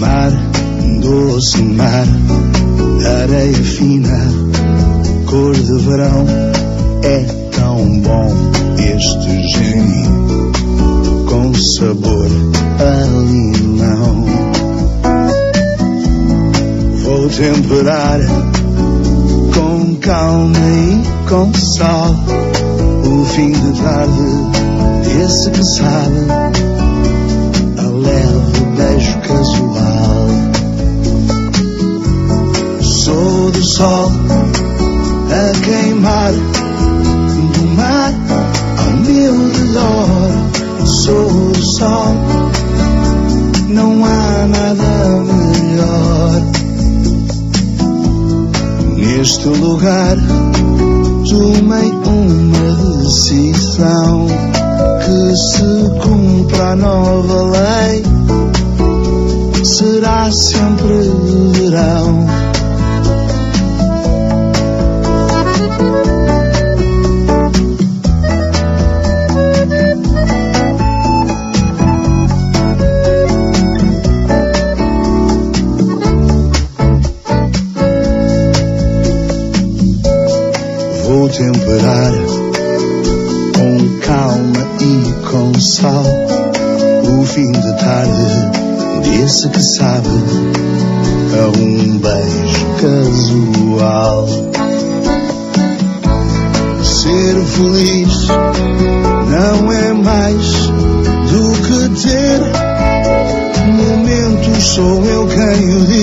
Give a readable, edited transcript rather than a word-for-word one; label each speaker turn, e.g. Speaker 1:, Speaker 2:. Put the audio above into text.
Speaker 1: Mar, doce mar, areia fina, cor de verão. É tão bom este gin com sabor a limão. Vou temperar com calma e com sal o fim de tarde, esse que sabe a leve beijo casual. Sou do sol a queimar, do mar ao meu redor. Sou do sol, não há nada melhor. Neste lugar tomei uma decisão, que se cumpra a nova lei, será sempre verão. Vou temperar com calma e com sal o fim de tarde, desse que sabe a um beijo casual. Ser feliz não é mais do que ter momentos, sou eu quem o diz.